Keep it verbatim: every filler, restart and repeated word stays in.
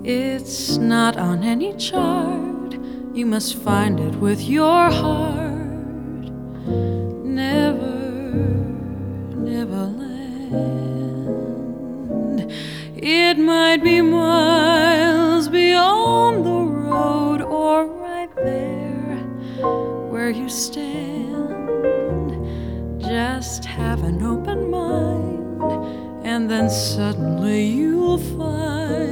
It's not on any chart. You must find it with your heart. Never, never land. It might be miles beyond the road, or right there where you stand. Just have an open mind, and then suddenly you'll find